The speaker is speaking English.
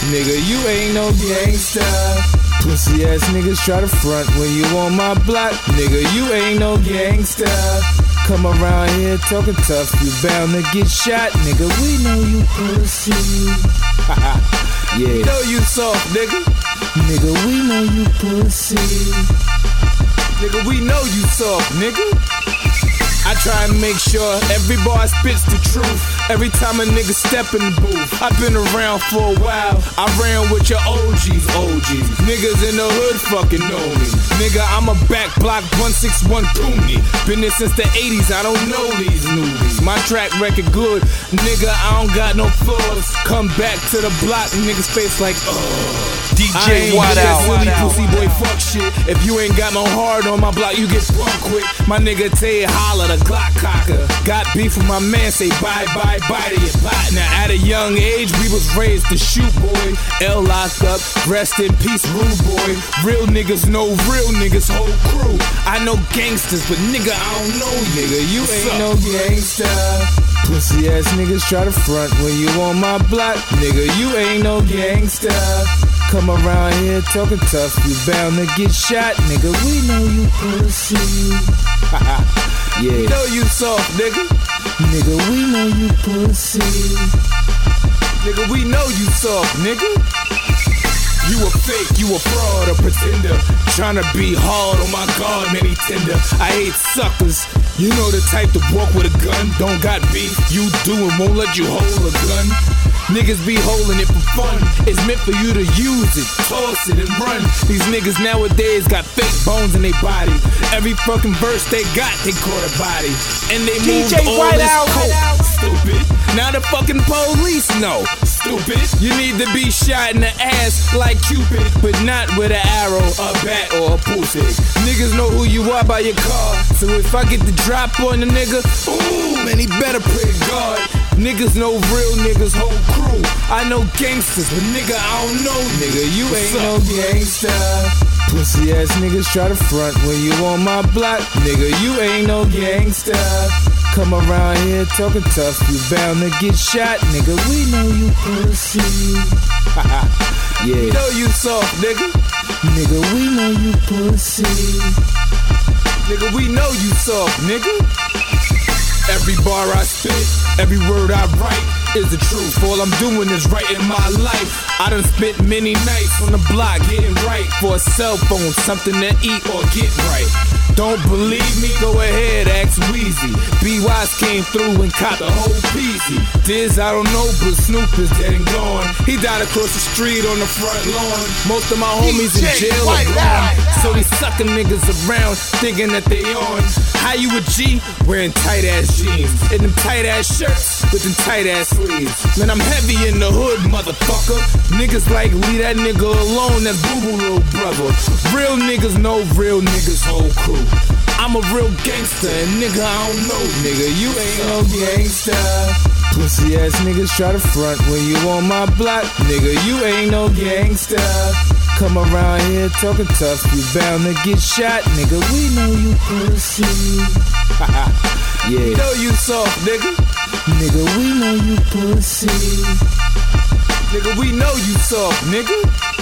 nigga, you ain't no gangsta. Pussy ass niggas try to front when you on my block, nigga, you ain't no gangsta. Come around here talking tough, you bound to get shot, nigga, we know you pussy. Yeah. Know you soft, nigga. Nigga, we know you pussy. Nigga, we know you soft, nigga. I try and make sure every bar spits the truth. Every time a nigga step in the booth. I've been around for a while. I ran with your OGs. Niggas in the hood fucking know me. Nigga, I'm a back block 161 Cooney. Been there since the 80s, I don't know these newbies. My track record good, nigga, I don't got no flaws. Come back to the block, niggas face like, DJ White out. Silly pussy boy, fuck shit. If you ain't got no hard on my block, you get sprung quick. My nigga Tay holler, the Glock cocker. Got beef with my man, say bye to your partner. At a young age, we was raised to shoot, boy. L locked up, rest in peace, rude boy. Real niggas know real niggas, whole crew. I know gangsters, but nigga, I don't know you. Nigga, you ain't no gangsta. Pussy ass niggas try to front when you on my block, nigga, you ain't no gangsta. Come around here talking tough, you bound to get shot, nigga, we know you pussy. Yeah. Know you soft, nigga. Nigga, we know you pussy. Nigga, we know you soft, nigga. You a fake, you a fraud, a pretender. Tryna be hard, oh my God, man, he tender. I hate suckers. You know the type to walk with a gun. Don't got beef, you do and won't let you hold a gun. Niggas be holding it for fun. It's meant for you to use it, toss it and run. These niggas nowadays got fake bones in their body. Every fucking verse they got, they caught a body. And they moved all this coke. Stupid. Now the fucking police know. Stupid. You need to be shot in the ass like Cupid, but not with an arrow, a bat, or a pussy. Niggas know who you are by your car. So if I get the drop on the nigga, ooh, man, he better pray to God. Niggas know real niggas, whole crew. I know gangsters, but nigga, I don't know. Nigga, you ain't no gangsta. Pussy ass niggas try to front when you on my block, nigga, you ain't no gangsta. Come around here talking tough, you bound to get shot, nigga, we know you pussy. Yeah. Know you soft, nigga. Nigga, we know you pussy. Nigga, we know you soft, nigga. Every bar I spit, every word I write is the truth. All I'm doing is writing my life. I done spent many nights on the block getting right for a cell phone, something to eat or get right. Don't believe me? Go ahead, ask Weezy. B-Wise came through and caught the whole peasy. Diz, I don't know, but Snoop is dead and gone. He died across the street on the front lawn. Most of my homies in jail are gone. So these sucker niggas around thinking that they on. How you a G? Wearing tight ass jeans and them tight ass shirts with them tight ass sleeves. Man, I'm heavy in the hood, motherfucker. Niggas like, leave that nigga alone, that's boo-boo little brother. Real niggas know real niggas, whole crew. I'm a real gangster, and nigga, I don't know, nigga, you ain't no gangsta. Pussy ass niggas try to front when you on my block, nigga, you ain't no gangsta. Come around here talking tough, you bound to get shot, nigga, we know you pussy. Yeah. Know you soft, nigga. Nigga, we know you pussy. Nigga, we know you soft, nigga.